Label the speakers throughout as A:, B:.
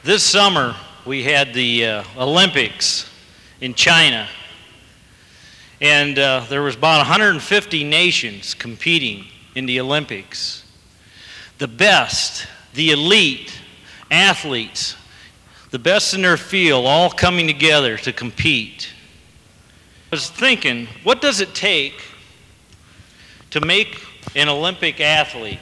A: This summer, we had the Olympics in China, and there was about 150 nations competing in the Olympics. The best, the elite athletes, the best in their field, all coming together to compete. I was thinking, what does it take to make an Olympic athlete?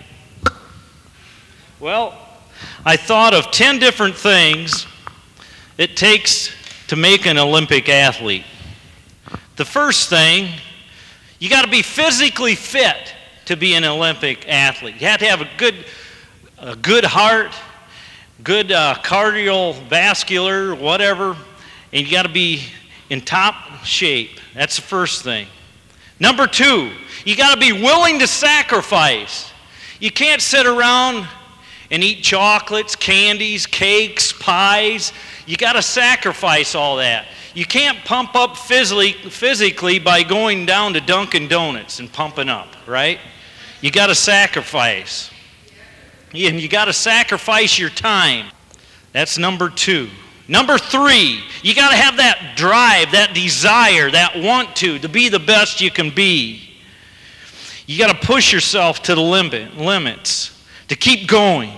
A: Well, I thought of 10 different things it takes to make an Olympic athlete. The first thing, you got to be physically fit to be an Olympic athlete. You have to have a good heart, good cardiovascular, whatever, and you got to be in top shape. That's the first thing. Number two, you got to be willing to sacrifice. You can't sit around and eat chocolates, candies, cakes, pies. You got to sacrifice all that. You can't pump up physically by going down to Dunkin' Donuts and pumping up, right? You got to sacrifice. And you got to sacrifice your time. That's number two. Number three, you got to have that drive, that desire, that want to be the best you can be. You got to push yourself to the limits, to keep going.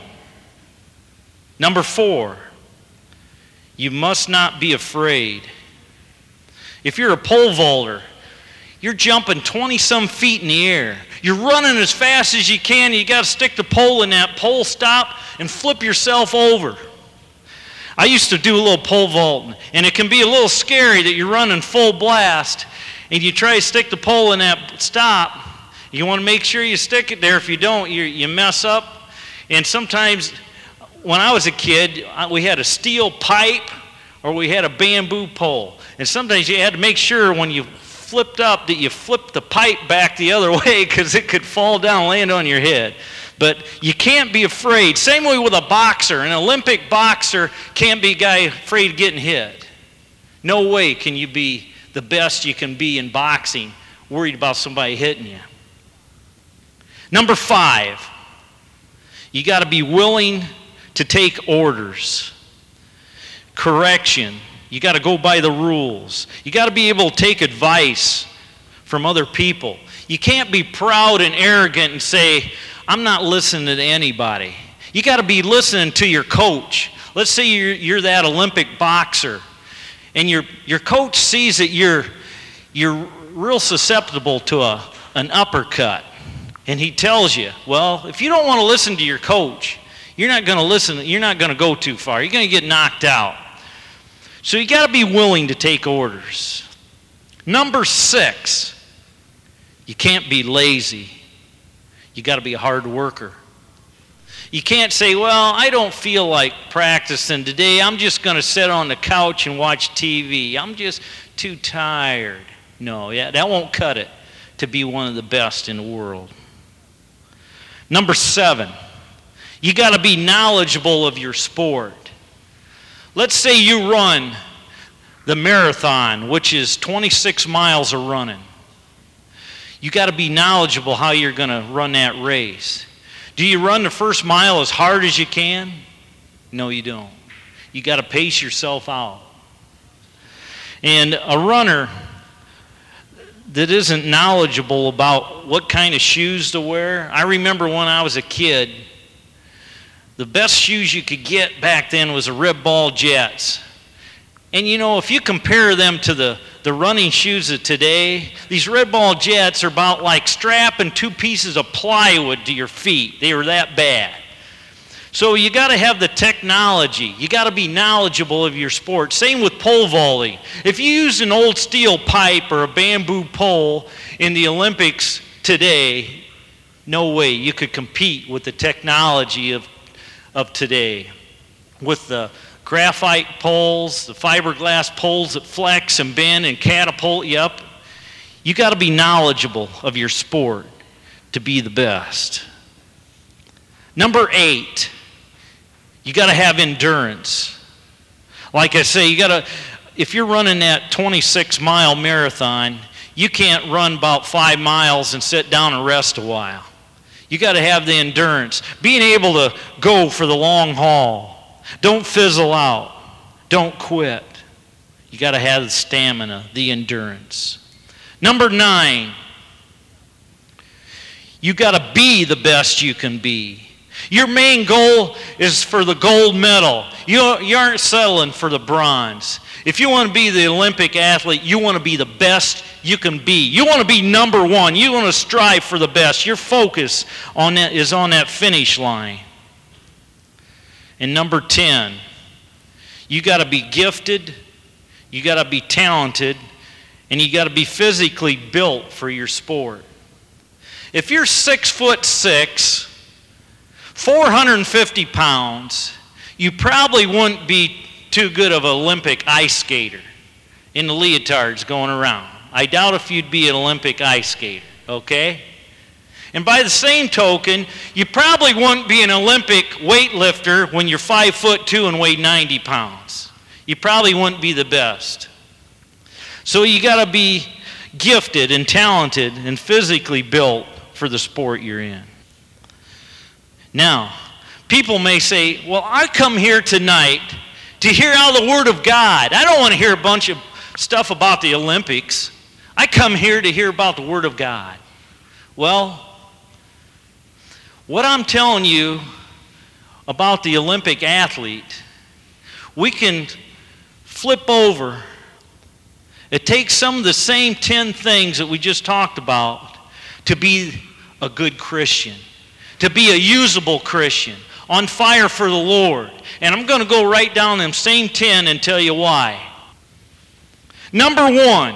A: Number four, you must not be afraid. If you're a pole vaulter, you're jumping 20-some feet in the air. You're running as fast as you can. You got to stick the pole in that pole stop and flip yourself over. I used to do a little pole vaulting, and it can be a little scary that you're running full blast, and you try to stick the pole in that stop. You want to make sure you stick it there. If you don't, you mess up. And sometimes, when I was a kid, we had a steel pipe or we had a bamboo pole. And sometimes you had to make sure when you flipped up that you flipped the pipe back the other way because it could fall down and land on your head. But you can't be afraid. Same way with a boxer. An Olympic boxer can't be a guy afraid of getting hit. No way can you be the best you can be in boxing worried about somebody hitting you. Number five, you got to be willing to take orders. Correction. You got to go by the rules. You got to be able to take advice from other people. You can't be proud and arrogant and say, I'm not listening to anybody. You got to be listening to your coach. Let's say you're that Olympic boxer, and your coach sees that you're real susceptible to an uppercut, and he tells you, well, if you don't want to listen to your coach, you're not going to listen. You're not going to go too far. You're going to get knocked out. So you got to be willing to take orders. Number six, you can't be lazy. You got to be a hard worker. You can't say, well, I don't feel like practicing today. I'm just going to sit on the couch and watch TV. I'm just too tired. No, that won't cut it to be one of the best in the world. Number seven, you got to be knowledgeable of your sport. Let's say you run the marathon, which is 26 miles of running. You got to be knowledgeable how you're going to run that race. Do you run the first mile as hard as you can? No, you don't. You got to pace yourself out. And a runner that isn't knowledgeable about what kind of shoes to wear, I remember when I was a kid, the best shoes you could get back then was the Ribball Jets. And you know, if you compare them to the running shoes of today, these Ribball Jets are about like strapping two pieces of plywood to your feet. They were that bad. So you got to have the technology. You got to be knowledgeable of your sport. Same with pole vaulting. If you use an old steel pipe or a bamboo pole in the Olympics today, no way you could compete with the technology of today. With the graphite poles, the fiberglass poles that flex and bend and catapult you up. You got to be knowledgeable of your sport to be the best. Number 8, you got to have endurance. Like I say, if you're running that 26-mile marathon, you can't run about 5 miles and sit down and rest a while. You got to have the endurance, being able to go for the long haul. Don't fizzle out. Don't quit. You got to have the stamina, the endurance. Number 9, you got to be the best you can be. Your main goal is for the gold medal. You aren't settling for the bronze. If you want to be the Olympic athlete, you want to be the best you can be. You want to be number 1. You want to strive for the best. Your focus on that is on that finish line. And number 10, you got to be gifted, you got to be talented, and you got to be physically built for your sport. If you're 6'6", 450 pounds, you probably wouldn't be too good of an Olympic ice skater in the leotards going around. I doubt if you'd be an Olympic ice skater, okay? And by the same token, you probably wouldn't be an Olympic weightlifter when you're 5'2" and weigh 90 pounds. You probably wouldn't be the best. So you got to be gifted and talented and physically built for the sport you're in. Now, people may say, well, I come here tonight to hear out the Word of God. I don't want to hear a bunch of stuff about the Olympics. I come here to hear about the Word of God. Well, what I'm telling you about the Olympic athlete, we can flip over. It takes some of the same 10 things that we just talked about to be a good Christian, to be a usable Christian, on fire for the Lord. And I'm going to go right down them same 10 and tell you why. Number 1,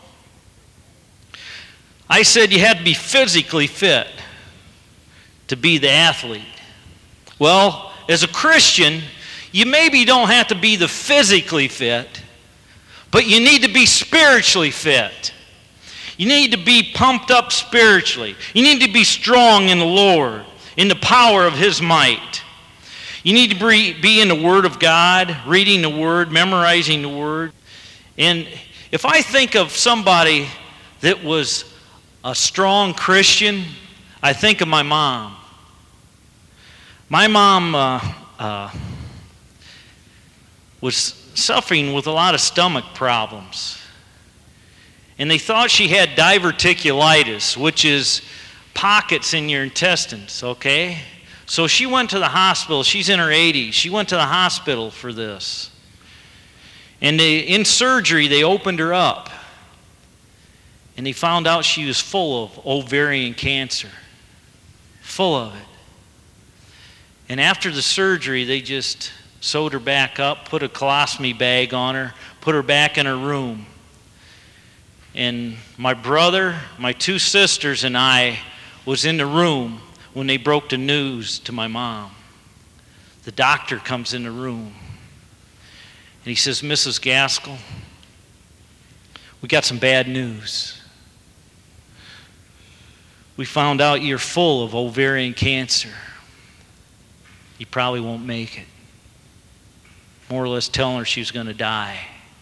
A: I said you had to be physically fit to be the athlete. Well, as a Christian, you maybe don't have to be the physically fit, but you need to be spiritually fit. You need to be pumped up spiritually. You need to be strong in the Lord, in the power of His might. You need to be in the Word of God, reading the Word, memorizing the Word. And if I think of somebody that was a strong Christian, I think of my mom. My mom was suffering with a lot of stomach problems. And they thought she had diverticulitis, which is pockets in your intestines, okay? So she went to the hospital. She's in her 80s. She went to the hospital for this. And in surgery, they opened her up. And they found out she was full of ovarian cancer. Full of it. And after the surgery, they just sewed her back up, put a colostomy bag on her, put her back in her room. And my brother, my 2 sisters, and I was in the room when they broke the news to my mom. The doctor comes in the room. And he says, Mrs. Gaskell, we got some bad news. We found out you're full of ovarian cancer. You probably won't make it. More or less telling her she was going to die.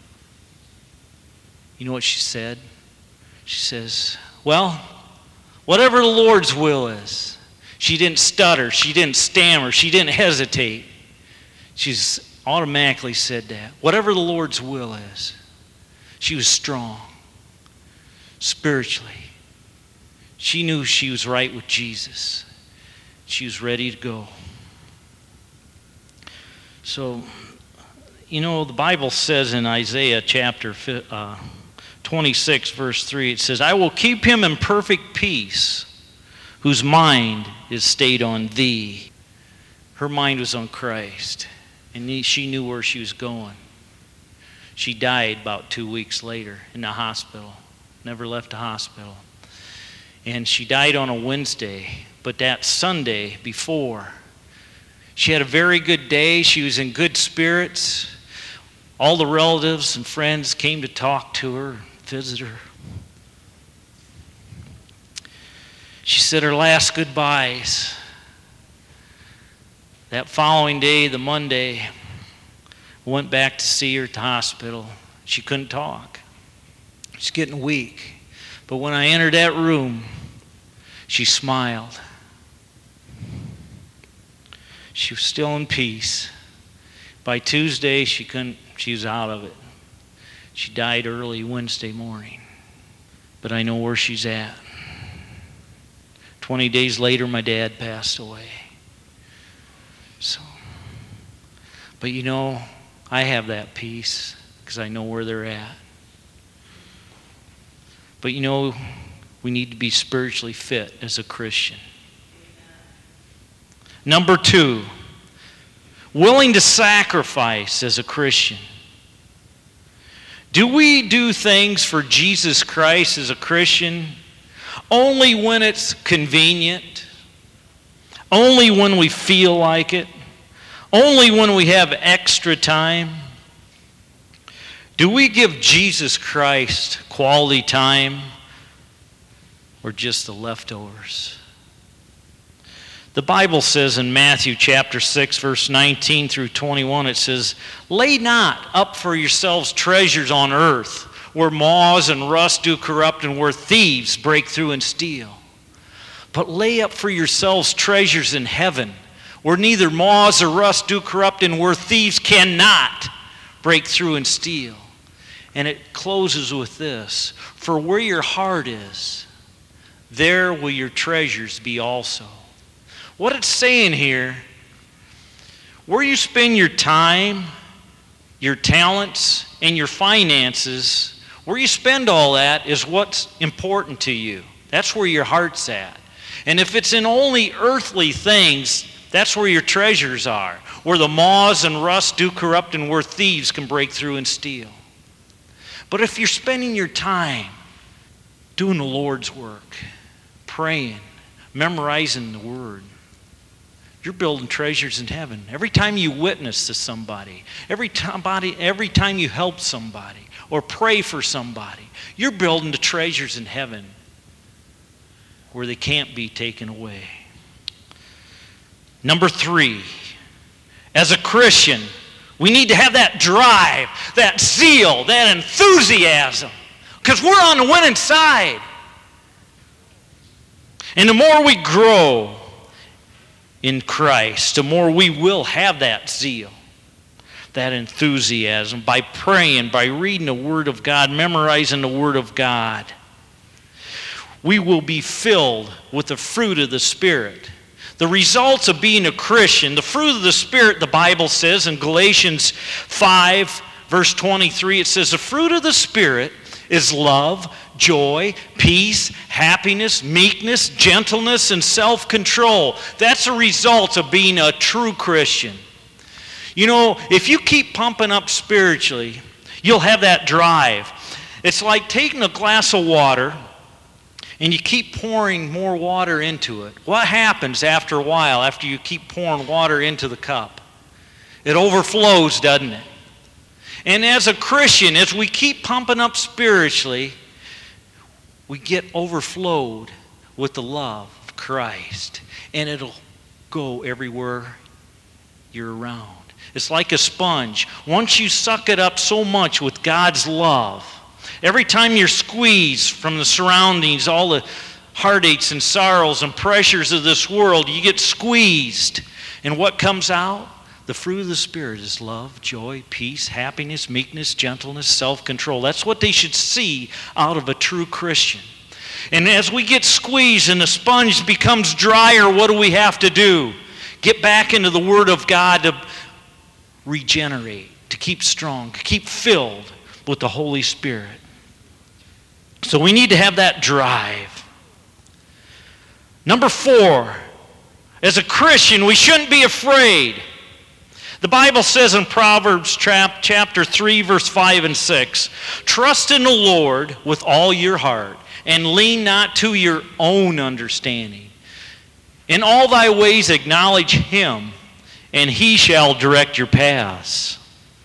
A: You know what she said? She says, well, whatever the Lord's will is. She didn't stutter. She didn't stammer. She didn't hesitate. She's automatically said that. Whatever the Lord's will is. She was strong. Spiritually. She knew she was right with Jesus. She was ready to go. So, you know, the Bible says in Isaiah chapter 26, verse 3, it says, I will keep him in perfect peace, whose mind is stayed on thee. Her mind was on Christ, and she knew where she was going. She died about 2 weeks later in the hospital. Never left the hospital. And she died on a Wednesday, but that Sunday before, she had a very good day. She was in good spirits. All the relatives and friends came to talk to her, visit her. She said her last goodbyes. That following day, the Monday, I went back to see her at the hospital. She couldn't talk. She's getting weak. But when I entered that room, she smiled. She was still in peace. By Tuesday, she was out of it. She died early Wednesday morning. But I know where she's at. 20 days later, my dad passed away. But you know, I have that peace because I know where they're at. But you know, we need to be spiritually fit as a Christian. Number 2, willing to sacrifice as a Christian. Do we do things for Jesus Christ as a Christian only when it's convenient? Only when we feel like it? Only when we have extra time? Do we give Jesus Christ quality time or just the leftovers? The Bible says in Matthew chapter 6, verse 19 through 21, it says, "Lay not up for yourselves treasures on earth, where moths and rust do corrupt and where thieves break through and steal. But lay up for yourselves treasures in heaven, where neither moths or rust do corrupt and where thieves cannot break through and steal." And it closes with this, "For where your heart is, there will your treasures be also." What it's saying here, where you spend your time, your talents, and your finances, where you spend all that is what's important to you. That's where your heart's at. And if it's in only earthly things, that's where your treasures are, where the moths and rust do corrupt and where thieves can break through and steal. But if you're spending your time doing the Lord's work, praying, memorizing the Word, you're building treasures in heaven. Every time you witness to somebody, every time you help somebody or pray for somebody, you're building the treasures in heaven where they can't be taken away. Number 3, as a Christian, we need to have that drive, that zeal, that enthusiasm, because we're on the winning side. And the more we grow in Christ, the more we will have that zeal, that enthusiasm, by praying, by reading the Word of God, memorizing the Word of God. We will be filled with the fruit of the Spirit. The results of being a Christian, the fruit of the Spirit, the Bible says in Galatians 5, verse 23, it says, "The fruit of the Spirit is love, joy, peace, happiness, meekness, gentleness, and self-control." That's a result of being a true Christian. You know, if you keep pumping up spiritually, you'll have that drive. It's like taking a glass of water and you keep pouring more water into it. What happens after a while, after you keep pouring water into the cup? It overflows, doesn't it? And as a Christian, as we keep pumping up spiritually, we get overflowed with the love of Christ. And it'll go everywhere you're around. It's like a sponge. Once you suck it up so much with God's love, every time you're squeezed from the surroundings, all the heartaches and sorrows and pressures of this world, you get squeezed. And what comes out? The fruit of the Spirit is love, joy, peace, happiness, meekness, gentleness, self-control. That's what they should see out of a true Christian. And as we get squeezed and the sponge becomes drier, what do we have to do? Get back into the Word of God to regenerate, to keep strong, to keep filled with the Holy Spirit. So we need to have that drive. Number 4, as a Christian, we shouldn't be afraid. The Bible says in Proverbs chapter 3, verse 5 and 6, "Trust in the Lord with all your heart, and lean not to your own understanding. In all thy ways acknowledge Him, and He shall direct your paths."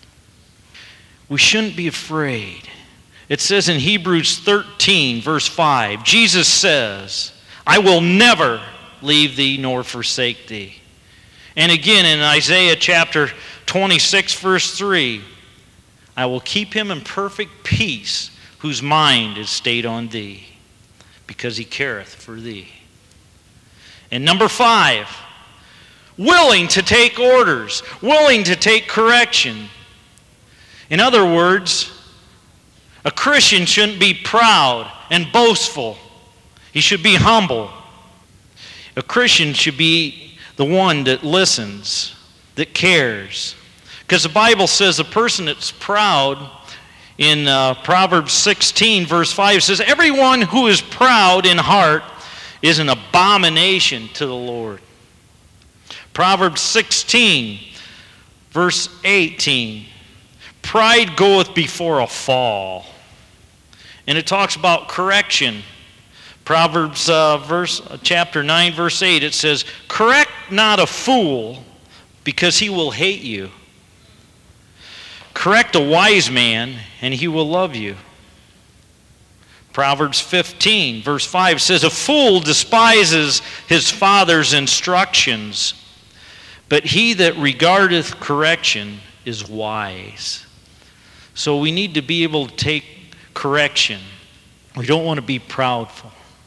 A: We shouldn't be afraid. It says in Hebrews 13, verse 5, Jesus says, "I will never leave thee nor forsake thee." And again in Isaiah chapter 26, verse 3, "I will keep him in perfect peace, whose mind is stayed on thee, because he careth for thee." And number 5, willing to take orders, willing to take correction. In other words, a Christian shouldn't be proud and boastful. He should be humble. A Christian should be the one that listens, that cares. Because the Bible says a person that's proud, in Proverbs 16, verse 5, says, everyone who is proud in heart is an abomination to the Lord. Proverbs 16, verse 18, pride goeth before a fall. And it talks about correction. Proverbs chapter 9, verse 8, it says, correct not a fool, because he will hate you. Correct a wise man, and he will love you. Proverbs 15, verse 5 says, a fool despises his father's instructions, but he that regardeth correction is wise. So we need to be able to take correction. We don't want to be proudful.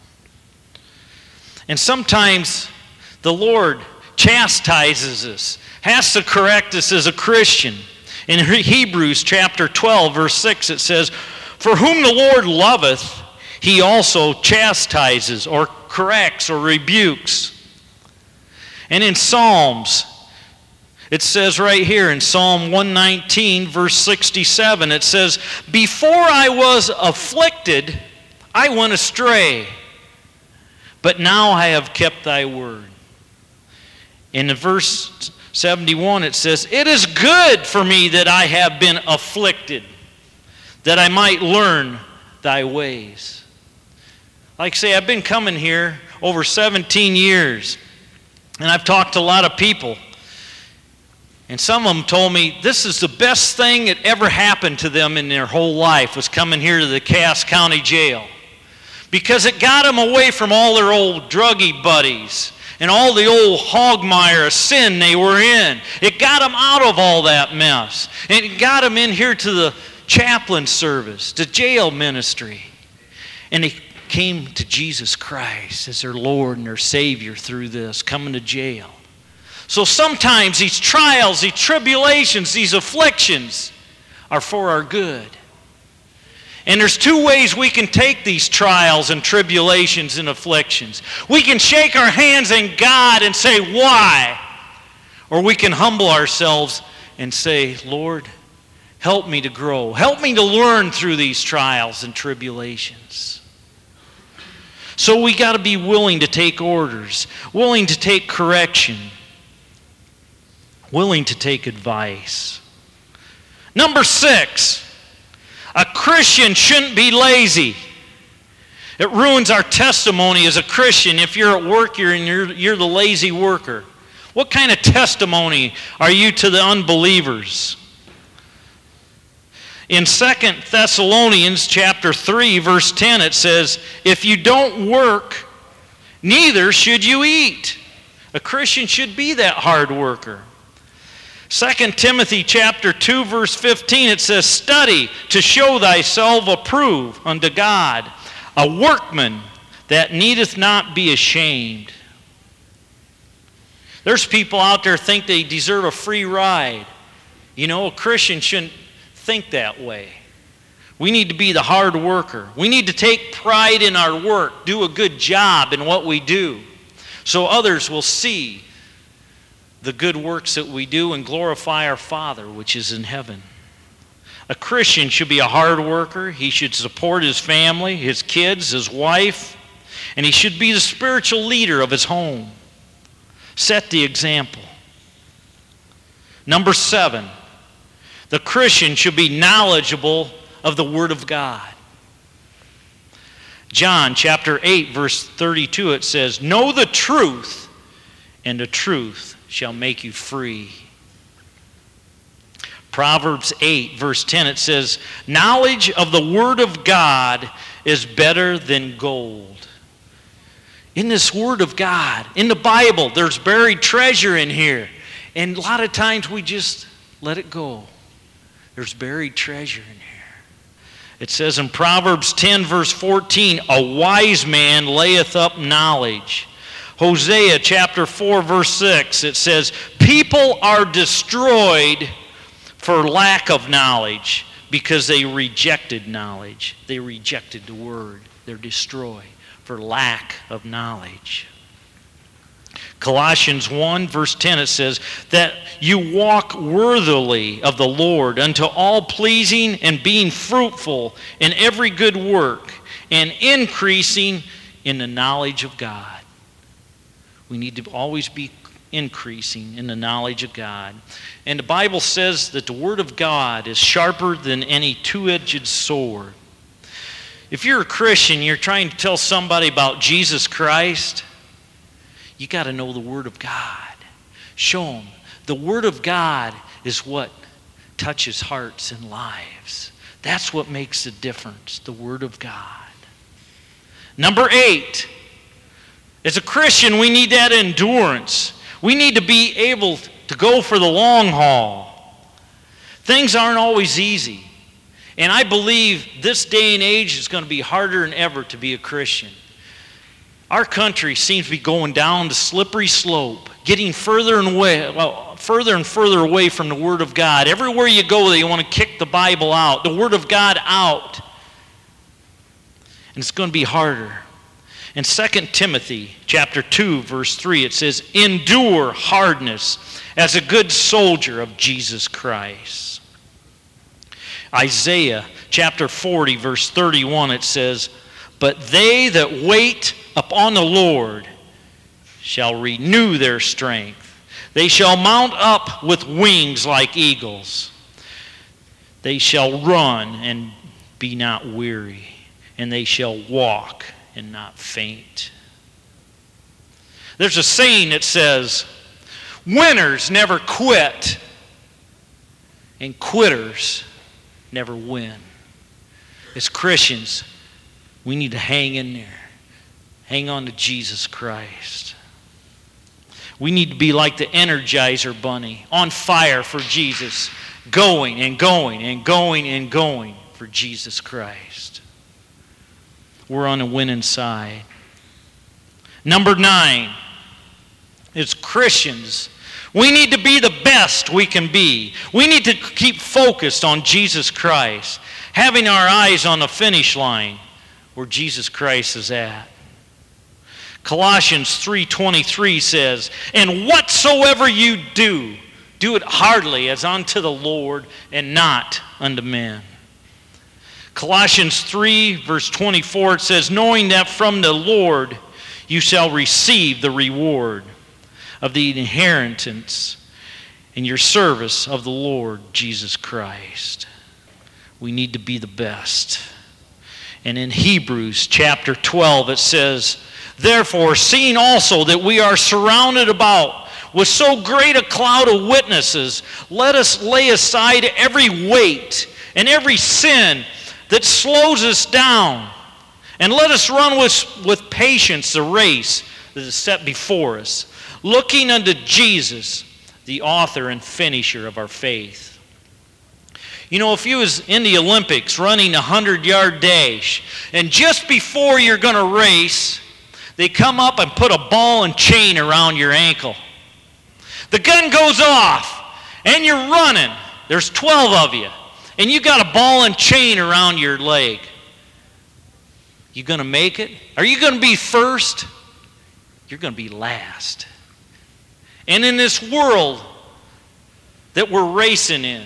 A: And sometimes the Lord chastises us, has to correct us as a Christian. In Hebrews chapter 12, verse 6, it says, for whom the Lord loveth, he also chastises or corrects or rebukes. And in Psalms, it says right here in Psalm 119, verse 67, it says, before I was afflicted, I went astray, but now I have kept thy word. In verse 71, it says, it is good for me that I have been afflicted, that I might learn thy ways. Like I say, I've been coming here over 17 years, and I've talked to a lot of people. And some of them told me this is the best thing that ever happened to them in their whole life, was coming here to the Cass County Jail. Because it got them away from all their old druggy buddies and all the old hogmire of sin they were in. It got them out of all that mess. And it got them in here to the chaplain service, to jail ministry. And they came to Jesus Christ as their Lord and their Savior through this, coming to jail. So sometimes these trials, these tribulations, these afflictions are for our good. And there's two ways we can take these trials and tribulations and afflictions. We can shake our hands in God and say, why? Or we can humble ourselves and say, Lord, help me to grow. Help me to learn through these trials and tribulations. So we got to be willing to take orders, willing to take correction, willing to take advice. Number 6, a Christian shouldn't be lazy. It ruins our testimony as a Christian if you're at work and you're the lazy worker. What kind of testimony are you to the unbelievers? In 2 Thessalonians chapter 3, verse 10, it says, if you don't work, neither should you eat. A Christian should be that hard worker. 2 Timothy chapter 2, verse 15, it says, study to show thyself approved unto God, a workman that needeth not be ashamed. There's people out there think they deserve a free ride. You know, a Christian shouldn't think that way. We need to be the hard worker. We need to take pride in our work, do a good job in what we do, so others will see the good works that we do and glorify our Father which is in heaven. A Christian should be a hard worker. He should support his family, his kids, his wife, and he should be the spiritual leader of his home. Set the example. Number 7, the Christian should be knowledgeable of the Word of God. John chapter 8, verse 32, it says, know the truth, and the truth shall make you free. Proverbs 8, verse 10, it says, knowledge of the Word of God is better than gold. In this Word of God, in the Bible, there's buried treasure in here. And a lot of times we just let it go. There's buried treasure in here. It says in Proverbs 10, verse 14, a wise man layeth up knowledge, Hosea chapter 4, verse 6, it says, people are destroyed for lack of knowledge because they rejected knowledge. They rejected the word. They're destroyed for lack of knowledge. Colossians 1, verse 10, it says, that you walk worthily of the Lord unto all pleasing and being fruitful in every good work and increasing in the knowledge of God. We need to always be increasing in the knowledge of God. And the Bible says that the Word of God is sharper than any two-edged sword. If you're a Christian, you're trying to tell somebody about Jesus Christ, you got to know the Word of God. Show them. The Word of God is what touches hearts and lives. That's what makes the difference, the Word of God. Number 8, as a Christian, we need that endurance. We need to be able to go for the long haul. Things aren't always easy. And I believe this day and age is going to be harder than ever to be a Christian. Our country seems to be going down the slippery slope, getting further and further away from the Word of God. Everywhere you go, they want to kick the Bible out, the Word of God out. And it's going to be harder. In 2 Timothy chapter 2, verse 3, it says, endure hardness as a good soldier of Jesus Christ. Isaiah chapter 40, verse 31, it says, but they that wait upon the Lord shall renew their strength. They shall mount up with wings like eagles. They shall run and be not weary, and they shall walk and not faint. There's a saying that says, winners never quit, and quitters never win. As Christians, we need to hang in there. Hang on to Jesus Christ. We need to be like the Energizer Bunny, on fire for Jesus, going and going and going and going for Jesus Christ. We're on the winning side. Number 9, as Christians, we need to be the best we can be. We need to keep focused on Jesus Christ, having our eyes on the finish line where Jesus Christ is at. Colossians 3:23 says, and whatsoever you do, do it heartily as unto the Lord and not unto men. Colossians 3, verse 24, it says, knowing that from the Lord you shall receive the reward of the inheritance in your service of the Lord Jesus Christ. We need to be the best. And in Hebrews chapter 12, it says, therefore, seeing also that we are surrounded about with so great a cloud of witnesses, let us lay aside every weight and every sin that slows us down, and let us run with patience the race that is set before us, looking unto Jesus, the author and finisher of our faith. You know, if you was in the Olympics running a 100-yard dash, and just before you're going to race, they come up and put a ball and chain around your ankle. The gun goes off, and you're running. There's 12 of you, and you got a ball and chain around your leg. You going to make it? Are you going to be first? You're going to be last. And in this world that we're racing in,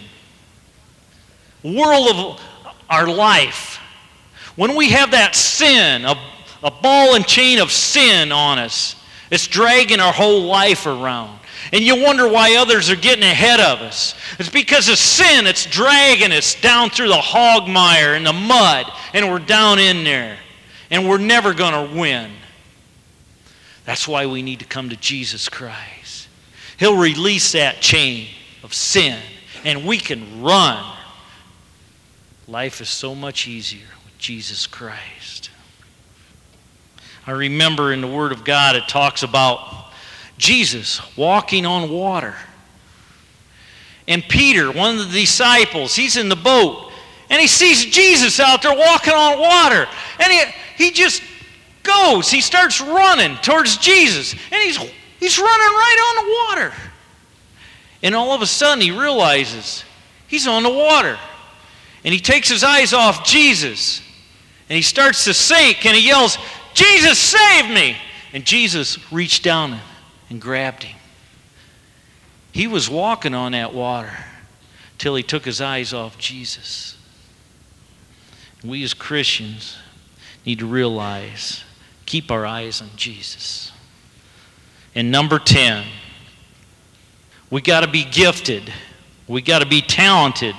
A: world of our life, when we have that sin, a ball and chain of sin on us, it's dragging our whole life around. And you wonder why others are getting ahead of us. It's because of sin. It's dragging us down through the hog mire and the mud, and we're down in there. And we're never going to win. That's why we need to come to Jesus Christ. He'll release that chain of sin, and we can run. Life is so much easier with Jesus Christ. I remember in the Word of God it talks about Jesus walking on water. And Peter, one of the disciples, he's in the boat, and he sees Jesus out there walking on water. And he just goes. He starts running towards Jesus. And he's running right on the water. And all of a sudden he realizes he's on the water. And he takes his eyes off Jesus. And he starts to sink and he yells, "Jesus, save me!" And Jesus reached down and grabbed him. He was walking on that water till he took his eyes off Jesus. And we as Christians need to realize, keep our eyes on Jesus. And number 10, we got to be gifted. We got to be talented.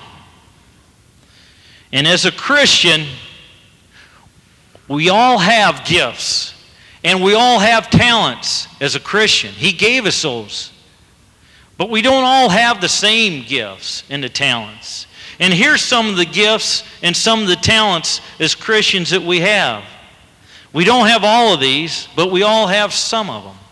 A: And as a Christian, we all have gifts. And we all have talents as a Christian. He gave us those. But we don't all have the same gifts and the talents. And here's some of the gifts and some of the talents as Christians that we have. We don't have all of these, but we all have some of them.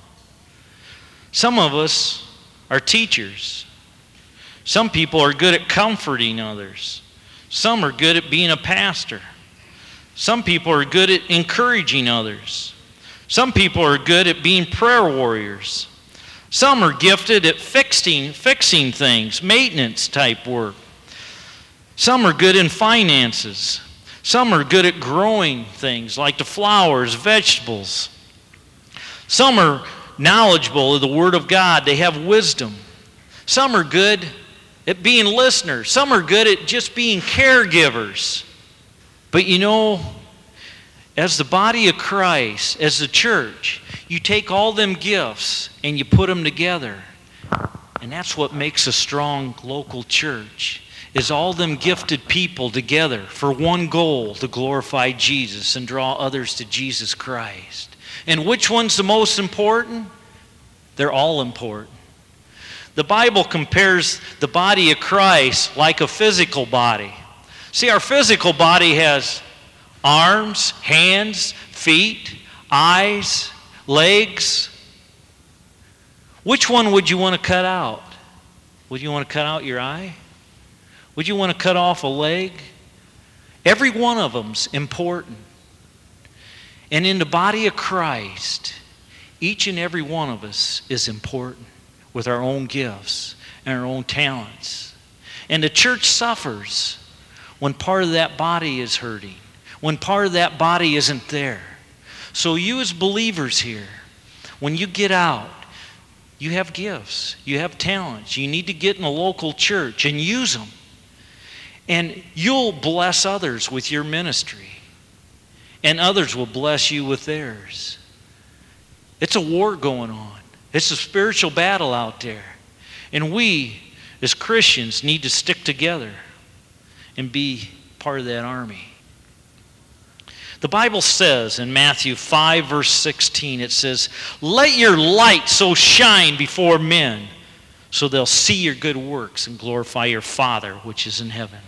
A: Some of us are teachers. Some people are good at comforting others. Some are good at being a pastor. Some people are good at encouraging others. Some people are good at being prayer warriors. Some are gifted at fixing things, maintenance type work. Some are good in finances. Some are good at growing things like the flowers, vegetables. Some are knowledgeable of the Word of God. They have wisdom. Some are good at being listeners. Some are good at just being caregivers. But you know, as the body of Christ, as the church, you take all them gifts and you put them together. And that's what makes a strong local church, is all them gifted people together for one goal, to glorify Jesus and draw others to Jesus Christ. And which one's the most important? They're all important. The Bible compares the body of Christ like a physical body. See, our physical body has arms, hands, feet, eyes, legs. Which one would you want to cut out? Would you want to cut out your eye? Would you want to cut off a leg? Every one of them's important. And in the body of Christ, each and every one of us is important with our own gifts and our own talents. And the church suffers when part of that body is hurting, when part of that body isn't there. So you as believers here, when you get out, you have gifts, you have talents. You need to get in a local church and use them. And you'll bless others with your ministry. And others will bless you with theirs. It's a war going on. It's a spiritual battle out there. And we, as Christians, need to stick together and be part of that army. The Bible says in Matthew 5, verse 16, it says, "Let your light so shine before men, so they'll see your good works and glorify your Father which is in heaven."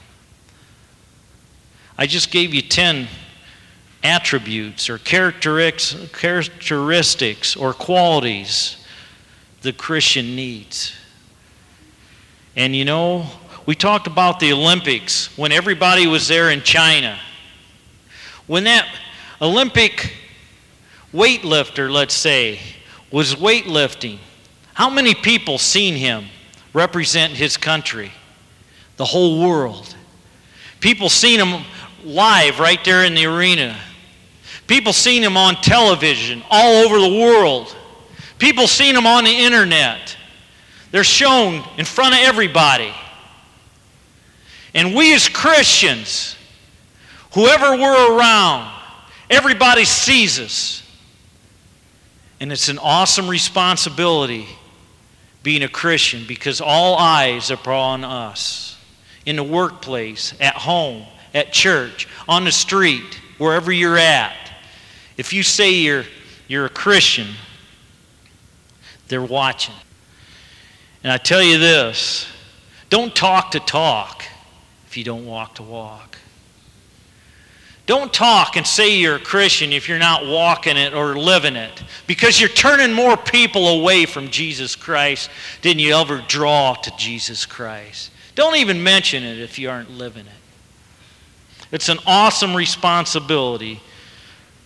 A: I just gave you 10 attributes or characteristics or qualities the Christian needs. And you know, we talked about the Olympics when everybody was there in China. When that Olympic weightlifter, let's say, was weightlifting, how many people seen him represent his country? The whole world. People seen him live right there in the arena. People seen him on television all over the world. People seen him on the internet. They're shown in front of everybody. And we as Christians, whoever we're around, everybody sees us. And it's an awesome responsibility being a Christian, because all eyes are upon us. In the workplace, at home, at church, on the street, wherever you're at. If you say you're a Christian, they're watching. And I tell you this, don't talk to talk if you don't walk to walk. Don't talk and say you're a Christian if you're not walking it or living it, because you're turning more people away from Jesus Christ than you ever draw to Jesus Christ. Don't even mention it if you aren't living it. It's an awesome responsibility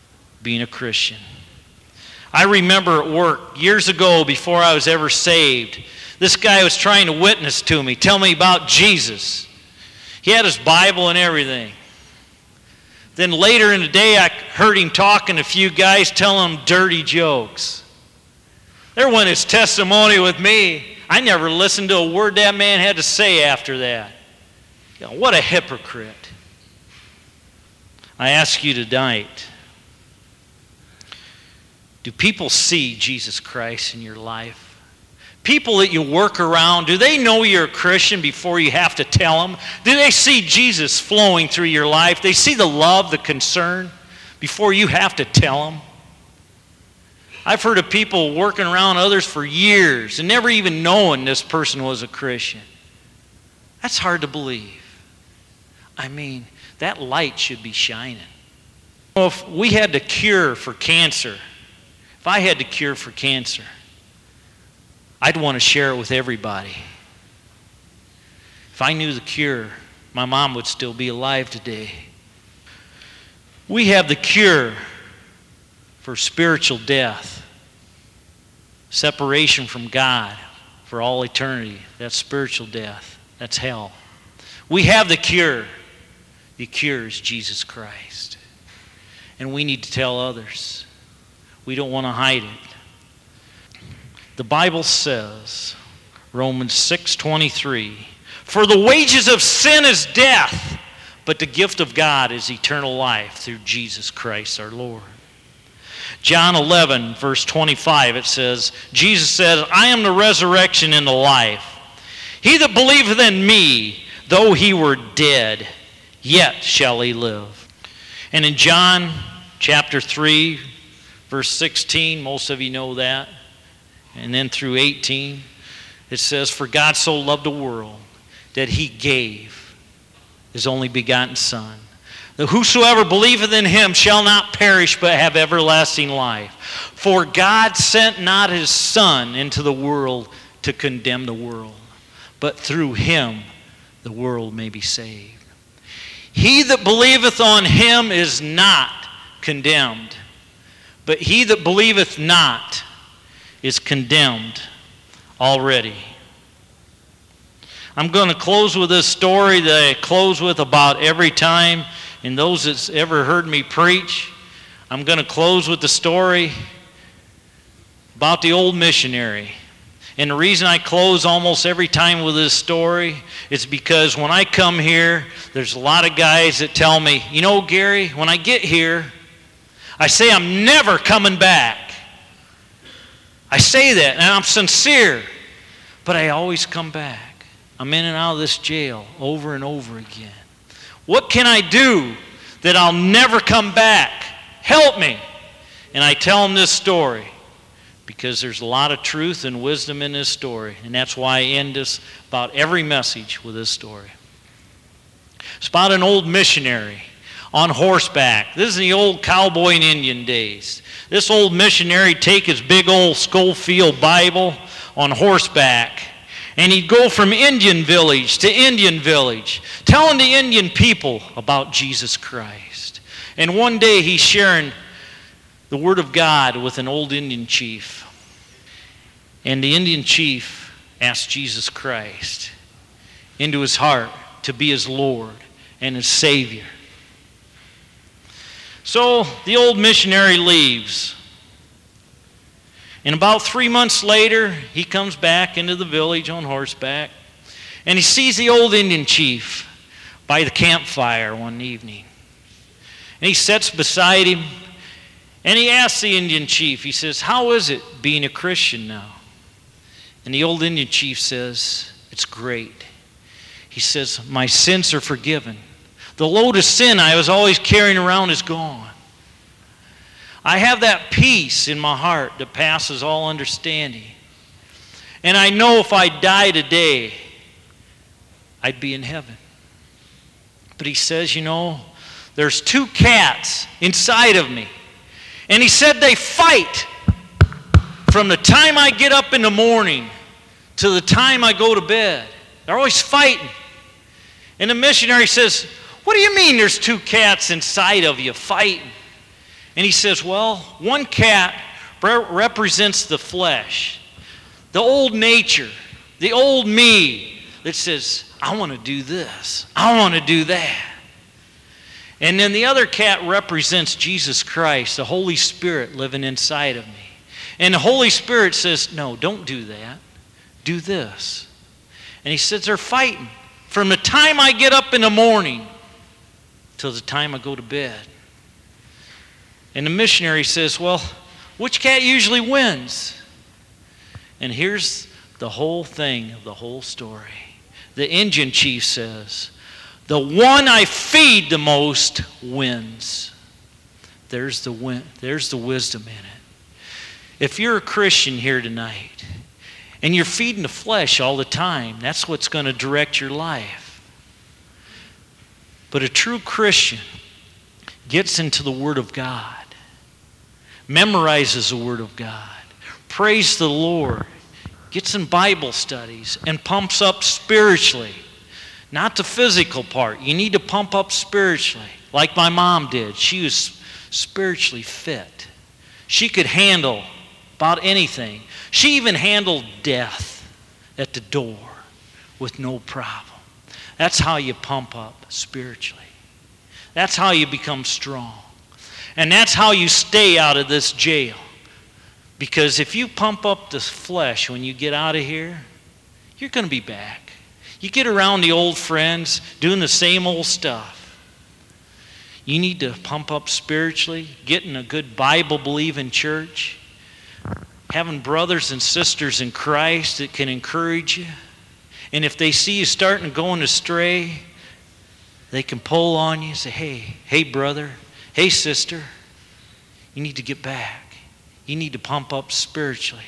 A: being a Christian. I remember at work years ago, before I was ever saved, this guy was trying to witness to me, tell me about Jesus. He had his Bible and everything. Then later in the day, I heard him talking to a few guys, telling them dirty jokes. There went his testimony with me. I never listened to a word that man had to say after that. You know, what a hypocrite. I ask you tonight, do people see Jesus Christ in your life? People that you work around, do they know you're a Christian before you have to tell them? Do they see Jesus flowing through your life? They see the love, the concern before you have to tell them? I've heard of people working around others for years and never even knowing this person was a Christian. That's hard to believe. I mean, that light should be shining. If we had the cure for cancer, if I had the cure for cancer, I'd want to share it with everybody. If I knew the cure, my mom would still be alive today. We have the cure for spiritual death, separation from God for all eternity. That's spiritual death. That's hell. We have the cure. The cure is Jesus Christ. And we need to tell others. We don't want to hide it. The Bible says, Romans 6:23, for the wages of sin is death, but the gift of God is eternal life through Jesus Christ our Lord. John 11, verse 25, it says, Jesus says, I am the resurrection and the life. He that believeth in me, though he were dead, yet shall he live. And in John chapter 3, verse 16, most of you know that. And then through 18, it says, for God so loved the world that he gave his only begotten Son, that whosoever believeth in him shall not perish but have everlasting life. For God sent not his Son into the world to condemn the world, but through him the world may be saved. He that believeth on him is not condemned, but he that believeth not is condemned already. I'm going to close with this story that I close with about every time. And those that's ever heard me preach, I'm going to close with the story about the old missionary. And the reason I close almost every time with this story is because when I come here, there's a lot of guys that tell me, you know, Gary, when I get here, I say I'm never coming back. I say that, and I'm sincere, but I always come back. I'm in and out of this jail over and over again. What can I do that I'll never come back? Help me. And I tell them this story because there's a lot of truth and wisdom in this story, and that's why I end this about every message with this story. It's about an old missionary on horseback. This is the old cowboy and Indian days. This old missionary would take his big old Schofield Bible on horseback, and he'd go from Indian village to Indian village, telling the Indian people about Jesus Christ. And one day he's sharing the Word of God with an old Indian chief. And the Indian chief asked Jesus Christ into his heart to be his Lord and his Savior. So the old missionary leaves. And about 3 months later, he comes back into the village on horseback, and he sees the old Indian chief by the campfire one evening. And he sits beside him, and he asks the Indian chief, he says, how is it being a Christian now? And the old Indian chief says, it's great. He says, my sins are forgiven. The load of sin I was always carrying around is gone. I have that peace in my heart that passes all understanding. And I know if I die today, I'd be in heaven. But he says, you know, there's two cats inside of me. And he said they fight from the time I get up in the morning to the time I go to bed. They're always fighting. And the missionary says, what do you mean there's two cats inside of you fighting? And he says, well, one cat represents the flesh, the old nature, the old me that says, I want to do this, I want to do that. And then the other cat represents Jesus Christ, the Holy Spirit living inside of me. And the Holy Spirit says, no, don't do that. Do this. And he says they're fighting from the time I get up in the morning till the time I go to bed. And the missionary says, well, which cat usually wins? And here's the whole thing of the whole story. The Indian chief says, the one I feed the most wins. There's the wisdom in it. If you're a Christian here tonight and you're feeding the flesh all the time, that's what's going to direct your life. But a true Christian gets into the Word of God, memorizes the Word of God, prays the Lord, gets in Bible studies, and pumps up spiritually. Not the physical part. You need to pump up spiritually, like my mom did. She was spiritually fit. She could handle about anything. She even handled death at the door with no problem. That's how you pump up spiritually. That's how you become strong. And that's how you stay out of this jail. Because if you pump up the flesh when you get out of here, you're going to be back. You get around the old friends doing the same old stuff. You need to pump up spiritually, get in a good Bible-believing church, having brothers and sisters in Christ that can encourage you. And if they see you starting to go astray, they can pull on you and say, hey brother, hey sister, you need to get back. You need to pump up spiritually.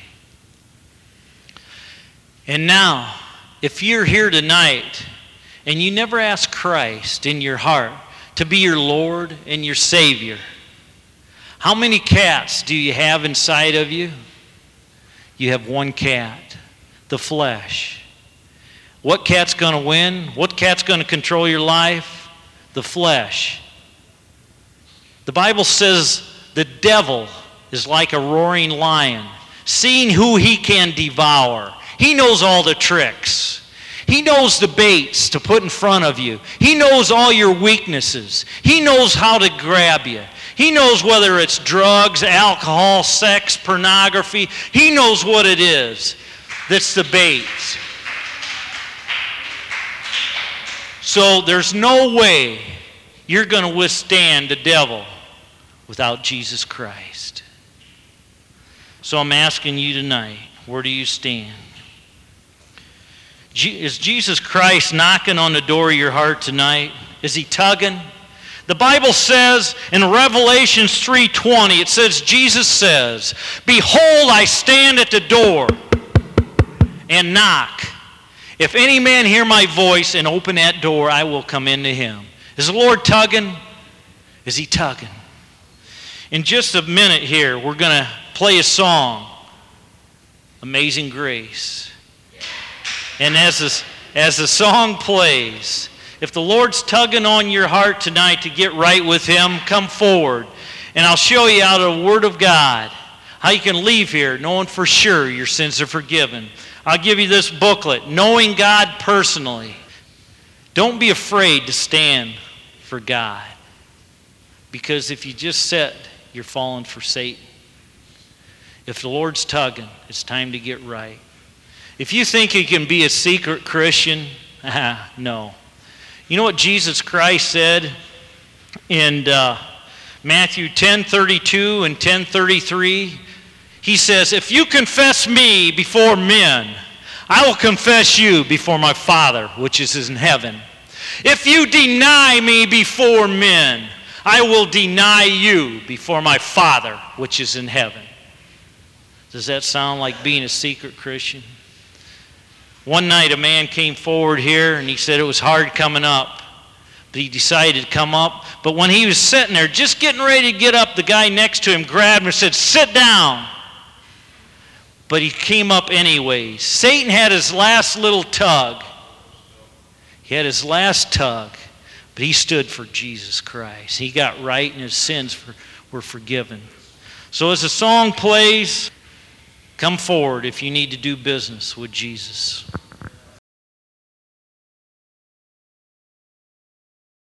A: And now, if you're here tonight and you never asked Christ in your heart to be your Lord and your Savior, how many cats do you have inside of you? You have one cat, the flesh. What cat's going to win? What cat's going to control your life? The flesh. The Bible says the devil is like a roaring lion, seeing who he can devour. He knows all the tricks. He knows the baits to put in front of you. He knows all your weaknesses. He knows how to grab you. He knows whether it's drugs, alcohol, sex, pornography. He knows what it is that's the bait. So there's no way you're going to withstand the devil without Jesus Christ. So I'm asking you tonight, where do you stand? Is Jesus Christ knocking on the door of your heart tonight? Is he tugging? The Bible says in Revelation 3:20, it says, Jesus says, behold, I stand at the door and knock. If any man hear my voice and open that door, I will come into him. Is the Lord tugging? Is he tugging? In just a minute here, we're going to play a song, Amazing Grace. And as the song plays, if the Lord's tugging on your heart tonight to get right with him, come forward. And I'll show you out of the Word of God how you can leave here knowing for sure your sins are forgiven. I'll give you this booklet, Knowing God Personally. Don't be afraid to stand for God. Because if you just sit, you're falling for Satan. If the Lord's tugging, it's time to get right. If you think you can be a secret Christian, no. You know what Jesus Christ said in Matthew 10:32 and 10:33? He says, if you confess me before men, I will confess you before my Father, which is in heaven. If you deny me before men, I will deny you before my Father, which is in heaven. Does that sound like being a secret Christian? One night a man came forward here and he said it was hard coming up. But he decided to come up. But when he was sitting there just getting ready to get up, the guy next to him grabbed him and said, sit down. But he came up anyways. Satan had his last little tug. He had his last tug. But he stood for Jesus Christ. He got right and his sins we're forgiven. So as the song plays, come forward if you need to do business with Jesus.